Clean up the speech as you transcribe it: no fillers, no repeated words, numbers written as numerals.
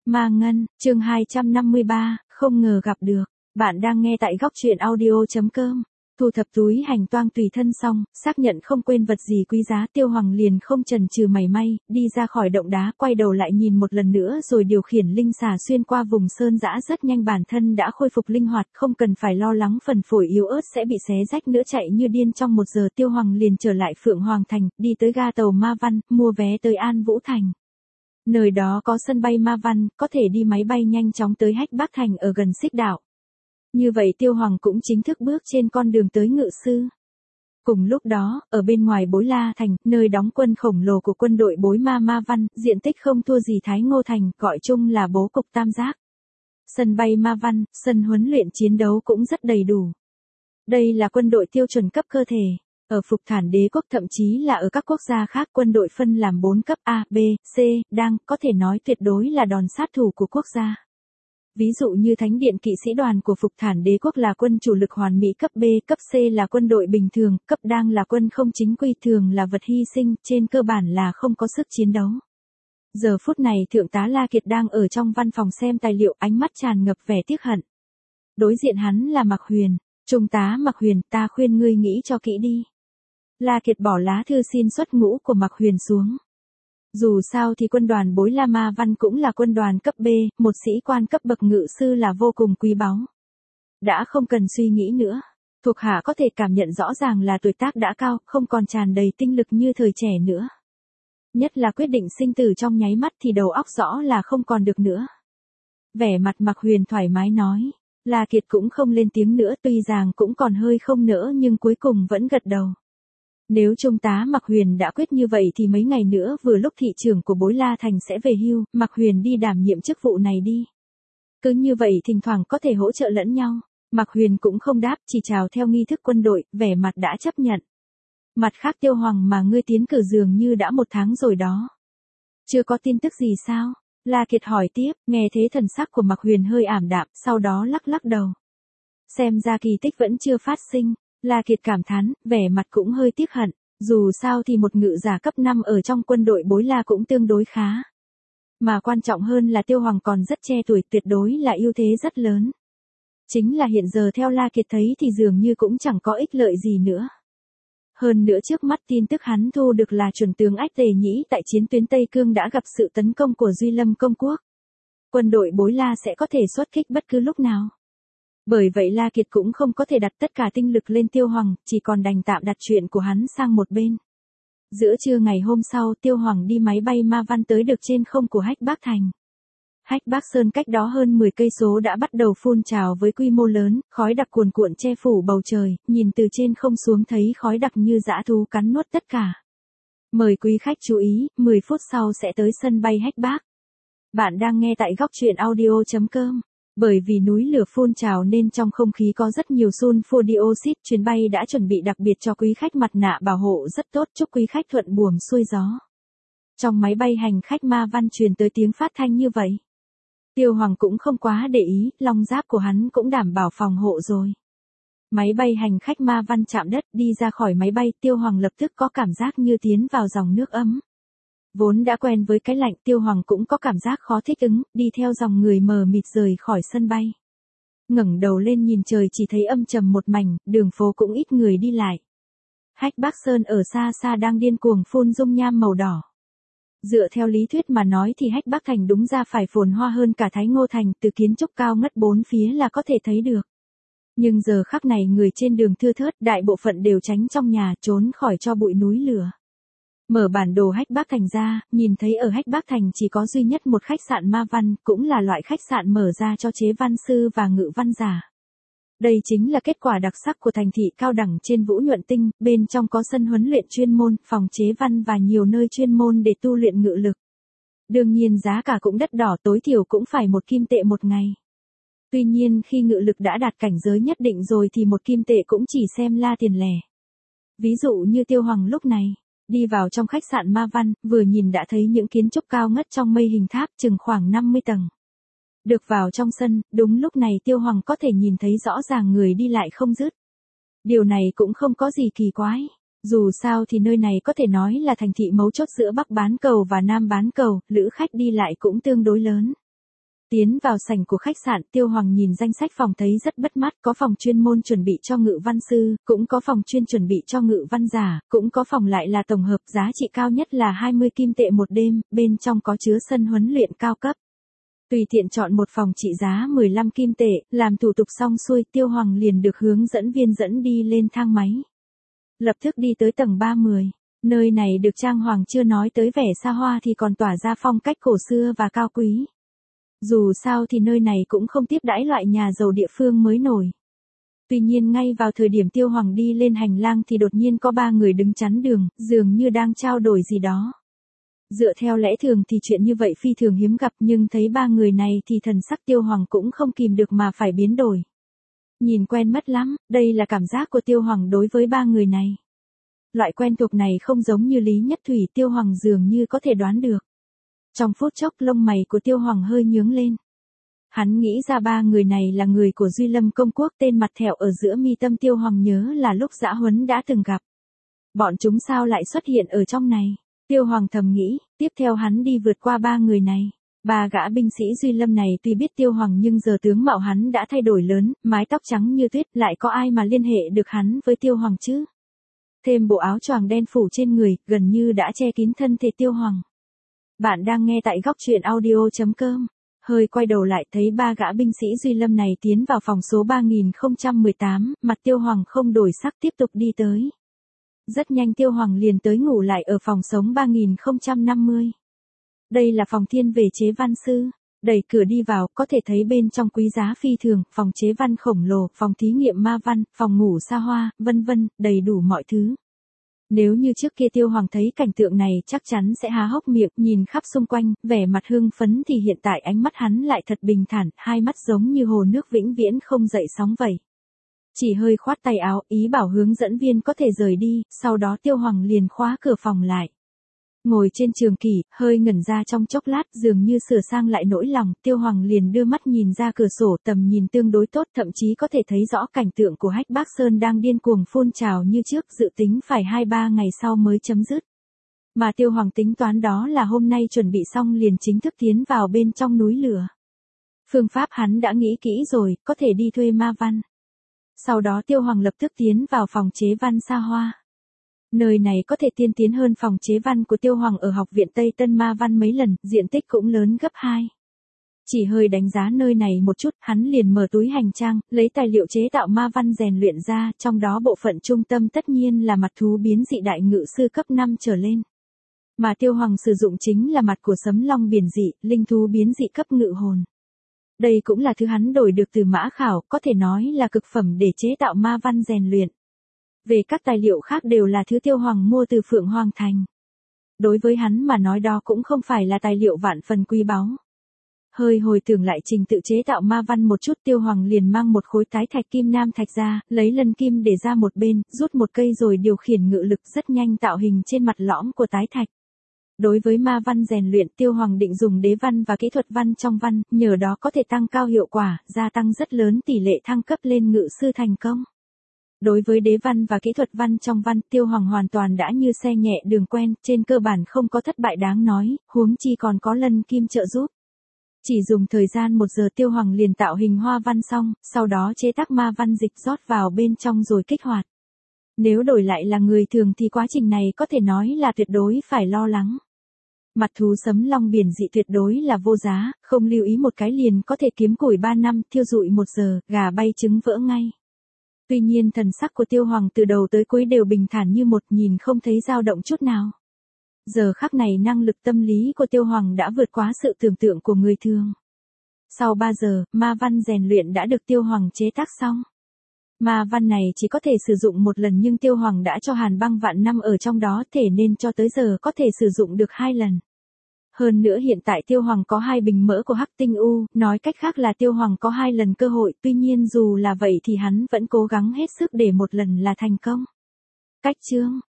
Ma Ngân, chương 253, không ngờ gặp được. Bạn đang nghe tại góc truyện audio.com. Thu thập túi hành toang tùy thân xong, xác nhận không quên vật gì quý giá, Tiêu Hoàng liền không chần chừ mảy may, đi ra khỏi động đá, quay đầu lại nhìn một lần nữa rồi điều khiển linh xà xuyên qua vùng sơn dã rất nhanh, bản thân đã khôi phục linh hoạt, không cần phải lo lắng phần phổi yếu ớt sẽ bị xé rách nữa. Chạy như điên trong 1 giờ, Tiêu Hoàng liền trở lại Phượng Hoàng Thành, đi tới ga tàu Ma Văn, mua vé tới An Vũ Thành. Nơi đó có sân bay Ma Văn, có thể đi máy bay nhanh chóng tới Hách Bắc Thành ở gần Xích Đạo. Như vậy Tiêu Hoàng cũng chính thức bước trên con đường tới Ngự Sư. Cùng lúc đó, ở bên ngoài Bối La Thành, nơi đóng quân khổng lồ của quân đội Bối Ma Văn, diện tích không thua gì Thái Ngô Thành, gọi chung là bố cục tam giác. Sân bay Ma Văn, sân huấn luyện chiến đấu cũng rất đầy đủ. Đây là quân đội tiêu chuẩn cấp cơ thể. Ở Phục Thản Đế quốc, thậm chí là ở các quốc gia khác, quân đội phân làm 4 cấp A, B, C, đang, có thể nói tuyệt đối là đòn sát thủ của quốc gia. Ví dụ như Thánh điện kỵ sĩ đoàn của Phục Thản Đế quốc là quân chủ lực hoàn mỹ, cấp B, cấp C là quân đội bình thường, cấp đang là quân không chính quy, thường là vật hy sinh, trên cơ bản là không có sức chiến đấu. Giờ phút này Thượng tá La Kiệt đang ở trong văn phòng xem tài liệu, ánh mắt tràn ngập vẻ tiếc hận. Đối diện hắn là Mạc Huyền. Trung tá Mạc Huyền, ta khuyên ngươi nghĩ cho kỹ đi. La Kiệt bỏ lá thư xin xuất ngũ của Mạc Huyền xuống. Dù sao thì quân đoàn Bối La Ma Văn cũng là quân đoàn cấp B, một sĩ quan cấp bậc ngự sư là vô cùng quý báu. Đã không cần suy nghĩ nữa. Thuộc hạ có thể cảm nhận rõ ràng là tuổi tác đã cao, không còn tràn đầy tinh lực như thời trẻ nữa. Nhất là quyết định sinh tử trong nháy mắt thì đầu óc rõ là không còn được nữa. Vẻ mặt Mạc Huyền thoải mái nói. La Kiệt cũng không lên tiếng nữa, tuy rằng cũng còn hơi không nỡ nhưng cuối cùng vẫn gật đầu. Nếu Trung tá Mạc Huyền đã quyết như vậy thì mấy ngày nữa vừa lúc thị trưởng của Bối La Thành sẽ về hưu, Mạc Huyền đi đảm nhiệm chức vụ này đi. Cứ như vậy thỉnh thoảng có thể hỗ trợ lẫn nhau. Mạc Huyền cũng không đáp, chỉ chào theo nghi thức quân đội, vẻ mặt đã chấp nhận. Mặt khác, Tiêu Hoàng mà ngươi tiến cử dường như đã 1 tháng rồi đó. Chưa có tin tức gì sao? La Kiệt hỏi tiếp, nghe thế thần sắc của Mạc Huyền hơi ảm đạm, sau đó lắc lắc đầu. Xem ra kỳ tích vẫn chưa phát sinh. La Kiệt cảm thán, vẻ mặt cũng hơi tiếc hận, dù sao thì một ngự giả cấp 5 ở trong quân đội Bối La cũng tương đối khá. Mà quan trọng hơn là Tiêu Hoàng còn rất trẻ tuổi, tuyệt đối là ưu thế rất lớn. Chính là hiện giờ theo La Kiệt thấy thì dường như cũng chẳng có ích lợi gì nữa. Hơn nữa trước mắt tin tức hắn thu được là chuẩn tướng Ách Tề Nhĩ tại chiến tuyến Tây Cương đã gặp sự tấn công của Duy Lâm Công Quốc. Quân đội Bối La sẽ có thể xuất kích bất cứ lúc nào. Bởi vậy La Kiệt cũng không có thể đặt tất cả tinh lực lên Tiêu Hoàng, chỉ còn đành tạm đặt chuyện của hắn sang một bên. Giữa trưa ngày hôm sau, Tiêu Hoàng đi máy bay Ma Văn tới được trên không của Hách Bắc Thành. Hách Bắc Sơn cách đó hơn 10 cây số đã bắt đầu phun trào với quy mô lớn, khói đặc cuồn cuộn che phủ bầu trời, nhìn từ trên không xuống thấy khói đặc như dã thú cắn nuốt tất cả. Mời quý khách chú ý, 10 phút sau sẽ tới sân bay Hách Bắc. Bạn đang nghe tại góc truyện audio.com. Bởi vì núi lửa phun trào nên trong không khí có rất nhiều sulfur dioxide, chuyến bay đã chuẩn bị đặc biệt cho quý khách mặt nạ bảo hộ rất tốt, chúc quý khách thuận buồm xuôi gió. Trong máy bay hành khách Ma Văn truyền tới tiếng phát thanh như vậy. Tiêu Hoàng cũng không quá để ý, long giáp của hắn cũng đảm bảo phòng hộ rồi. Máy bay hành khách Ma Văn chạm đất, đi ra khỏi máy bay, Tiêu Hoàng lập tức có cảm giác như tiến vào dòng nước ấm. Vốn đã quen với cái lạnh, Tiêu Hoàng cũng có cảm giác khó thích ứng, đi theo dòng người mờ mịt rời khỏi sân bay. Ngẩng đầu lên nhìn trời chỉ thấy âm trầm một mảnh, đường phố cũng ít người đi lại. Hách Bắc Sơn ở xa xa đang điên cuồng phun dung nham màu đỏ. Dựa theo lý thuyết mà nói thì Hách Bắc Thành đúng ra phải phồn hoa hơn cả Thái Ngô Thành, từ kiến trúc cao ngất 4 phía là có thể thấy được. Nhưng giờ khắc này người trên đường thưa thớt, đại bộ phận đều tránh trong nhà, trốn khỏi cho bụi núi lửa. Mở bản đồ Hách Bắc Thành ra, nhìn thấy ở Hách Bắc Thành chỉ có duy nhất một khách sạn Ma Văn, cũng là loại khách sạn mở ra cho chế văn sư và ngự văn giả. Đây chính là kết quả đặc sắc của thành thị cao đẳng trên Vũ Nhuận Tinh, bên trong có sân huấn luyện chuyên môn, phòng chế văn và nhiều nơi chuyên môn để tu luyện ngự lực. Đương nhiên giá cả cũng đắt đỏ, tối thiểu cũng phải 1 kim tệ một ngày. Tuy nhiên khi ngự lực đã đạt cảnh giới nhất định rồi thì 1 kim tệ cũng chỉ xem là tiền lẻ. Ví dụ như Tiêu Hoàng lúc này. Đi vào trong khách sạn Ma Văn, vừa nhìn đã thấy những kiến trúc cao ngất trong mây hình tháp chừng khoảng 50 tầng. Được vào trong sân, đúng lúc này Tiêu Hoàng có thể nhìn thấy rõ ràng người đi lại không dứt. Điều này cũng không có gì kỳ quái. Dù sao thì nơi này có thể nói là thành thị mấu chốt giữa Bắc bán cầu và Nam bán cầu, lữ khách đi lại cũng tương đối lớn. Tiến vào sảnh của khách sạn, Tiêu Hoàng nhìn danh sách phòng thấy rất bắt mắt, có phòng chuyên môn chuẩn bị cho ngự văn sư, cũng có phòng chuyên chuẩn bị cho ngự văn giả, cũng có phòng lại là tổng hợp, giá trị cao nhất là 20 kim tệ một đêm, bên trong có chứa sân huấn luyện cao cấp. Tùy tiện chọn một phòng trị giá 15 kim tệ, làm thủ tục xong xuôi, Tiêu Hoàng liền được hướng dẫn viên dẫn đi lên thang máy. Lập tức đi tới tầng 30. Nơi này được trang hoàng chưa nói tới vẻ xa hoa thì còn tỏa ra phong cách cổ xưa và cao quý. Dù sao thì nơi này cũng không tiếp đãi loại nhà giàu địa phương mới nổi. Tuy nhiên ngay vào thời điểm Tiêu Hoàng đi lên hành lang thì đột nhiên có 3 người đứng chắn đường, dường như đang trao đổi gì đó. Dựa theo lẽ thường thì chuyện như vậy phi thường hiếm gặp, nhưng thấy 3 người này thì thần sắc Tiêu Hoàng cũng không kìm được mà phải biến đổi. Nhìn quen mắt lắm, đây là cảm giác của Tiêu Hoàng đối với 3 người này. Loại quen thuộc này không giống như Lý Nhất Thủy, Tiêu Hoàng dường như có thể đoán được. Trong phút chốc lông mày của Tiêu Hoàng hơi nhướng lên. Hắn nghĩ ra 3 người này là người của Duy Lâm Công Quốc, tên mặt thẹo ở giữa mi tâm Tiêu Hoàng nhớ là lúc dã huấn đã từng gặp. Bọn chúng sao lại xuất hiện ở trong này? Tiêu Hoàng thầm nghĩ, tiếp theo hắn đi vượt qua 3 người này. 3 gã binh sĩ Duy Lâm này tuy biết Tiêu Hoàng nhưng giờ tướng mạo hắn đã thay đổi lớn, mái tóc trắng như tuyết, lại có ai mà liên hệ được hắn với Tiêu Hoàng chứ? Thêm bộ áo choàng đen phủ trên người, gần như đã che kín thân thể Tiêu Hoàng. Bạn đang nghe tại góc truyện audio.com. Hơi quay đầu lại thấy 3 gã binh sĩ Duy Lâm này tiến vào phòng số 3018, mặt Tiêu Hoàng không đổi sắc tiếp tục đi tới. Rất nhanh Tiêu Hoàng liền tới ngủ lại ở phòng sống 3050. Đây là phòng thiên về chế văn sư. Đẩy cửa đi vào, có thể thấy bên trong quý giá phi thường, phòng chế văn khổng lồ, phòng thí nghiệm ma văn, phòng ngủ xa hoa, vân vân, đầy đủ mọi thứ. Nếu như trước kia Tiêu Hoàng thấy cảnh tượng này chắc chắn sẽ há hốc miệng, nhìn khắp xung quanh, vẻ mặt hưng phấn thì hiện tại ánh mắt hắn lại thật bình thản, hai mắt giống như hồ nước vĩnh viễn không dậy sóng vậy. Chỉ hơi khoát tay áo, ý bảo hướng dẫn viên có thể rời đi, sau đó Tiêu Hoàng liền khóa cửa phòng lại. Ngồi trên trường kỷ, hơi ngẩn ra trong chốc lát, dường như sửa sang lại nỗi lòng, Tiêu Hoàng liền đưa mắt nhìn ra cửa sổ, tầm nhìn tương đối tốt, thậm chí có thể thấy rõ cảnh tượng của Hách Bác Sơn đang điên cuồng phun trào như trước, dự tính phải 2-3 ngày sau mới chấm dứt. Mà Tiêu Hoàng tính toán đó là hôm nay chuẩn bị xong liền chính thức tiến vào bên trong núi lửa. Phương pháp hắn đã nghĩ kỹ rồi, có thể đi thuê ma văn. Sau đó Tiêu Hoàng lập tức tiến vào phòng chế văn xa hoa. Nơi này có thể tiên tiến hơn phòng chế văn của Tiêu Hoàng ở học viện Tây Tân Ma Văn mấy lần, diện tích cũng lớn gấp 2. Chỉ hơi đánh giá nơi này một chút, hắn liền mở túi hành trang, lấy tài liệu chế tạo ma văn rèn luyện ra, trong đó bộ phận trung tâm tất nhiên là mặt thú biến dị đại ngự sư cấp 5 trở lên. Mà Tiêu Hoàng sử dụng chính là mặt của sấm long biển dị, linh thú biến dị cấp ngự hồn. Đây cũng là thứ hắn đổi được từ Mã Khảo, có thể nói là cực phẩm để chế tạo ma văn rèn luyện. Về các tài liệu khác đều là thứ Tiêu Hoàng mua từ Phượng Hoàng Thành. Đối với hắn mà nói đó cũng không phải là tài liệu vạn phần quý báu. Hơi hồi tưởng lại trình tự chế tạo ma văn một chút, Tiêu Hoàng liền mang một khối tái thạch kim nam thạch ra, lấy lân kim để ra một bên, rút một cây rồi điều khiển ngự lực rất nhanh tạo hình trên mặt lõm của tái thạch. Đối với ma văn rèn luyện, Tiêu Hoàng định dùng đế văn và kỹ thuật văn trong văn, nhờ đó có thể tăng cao hiệu quả, gia tăng rất lớn tỷ lệ thăng cấp lên ngự sư thành công. Đối với đế văn và kỹ thuật văn trong văn, Tiêu Hoàng hoàn toàn đã như xe nhẹ đường quen, trên cơ bản không có thất bại đáng nói, huống chi còn có lân kim trợ giúp. Chỉ dùng thời gian 1 giờ Tiêu Hoàng liền tạo hình hoa văn xong, sau đó chế tác ma văn dịch rót vào bên trong rồi kích hoạt. Nếu đổi lại là người thường thì quá trình này có thể nói là tuyệt đối phải lo lắng. Mặt thú sấm long biển dị tuyệt đối là vô giá, không lưu ý một cái liền có thể kiếm củi 3 năm, thiêu rụi 1 giờ, gà bay trứng vỡ ngay. Tuy nhiên thần sắc của Tiêu Hoàng từ đầu tới cuối đều bình thản như một, nhìn không thấy dao động chút nào. Giờ khắc này năng lực tâm lý của Tiêu Hoàng đã vượt quá sự tưởng tượng của người thường. Sau 3 giờ, ma văn rèn luyện đã được Tiêu Hoàng chế tác xong. Ma văn này chỉ có thể sử dụng một lần nhưng Tiêu Hoàng đã cho hàn băng vạn năm ở trong đó, thể nên cho tới giờ có thể sử dụng được 2 lần. Hơn nữa hiện tại Tiêu Hoàng có 2 bình mỡ của Hắc Tinh U, nói cách khác là Tiêu Hoàng có 2 lần cơ hội, tuy nhiên dù là vậy thì hắn vẫn cố gắng hết sức để một lần là thành công. Cách chương